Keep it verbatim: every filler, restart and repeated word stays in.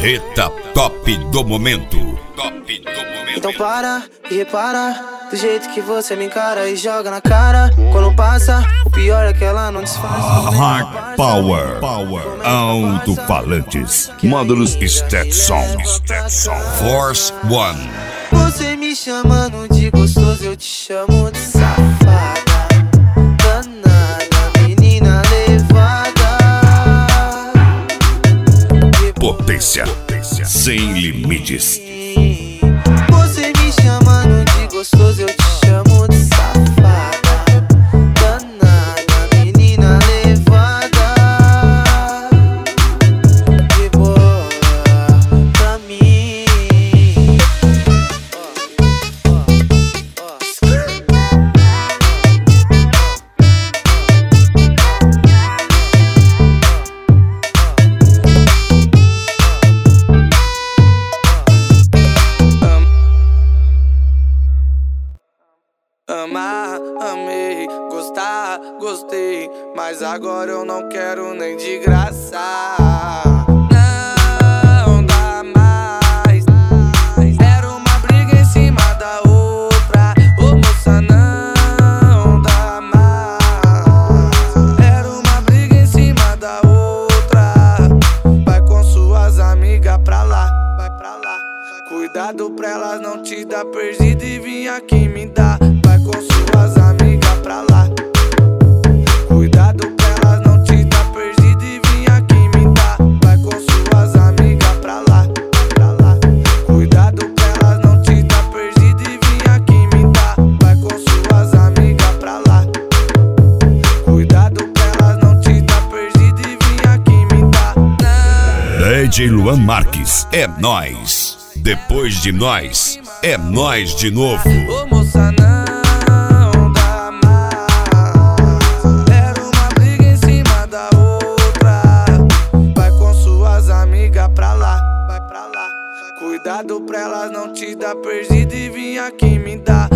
Marreta top do momento. Top do momento. Então para e repara do jeito que você me encara e joga na cara. Quando passa, o pior é que ela não disfarça. Hard Power, Power, alto-falantes, módulos Stetson, Stetson, Force One. Você me chamando de gostoso, eu te chamo de safada, danada, menina levada. Potência, potência sem limites. Você me chamando de gostoso, eu te chamo de safada, danada, menina levada. De boa pra mim. Amar, amei, gostar, gostei, mas agora eu não quero nem de graça. Não dá mais. Era uma briga em cima da outra. Ô moça, não dá mais. Era uma briga em cima da outra. Vai com suas amigas pra lá, vai pra lá. Cuidado pra elas não te dar perdido e vir aqui me dar. Vai com suas amigas pra lá. Cuidado pra elas não te dar perdido e vir aqui me dar. Vai com suas amigas pra lá, pra lá. Cuidado pra elas não te dar perdido e vir aqui me dar. Vai com suas amigas pra lá. Cuidado pra elas não te dar perdido e vir aqui me dar. D J Luan Marques, é nóis. Depois de nós, é nós de novo. Ô moça, não dá mais. Era uma briga em cima da outra. Vai com suas amigas pra lá, vai pra lá. Cuidado pra elas não te dar perdido e vir aqui me dar.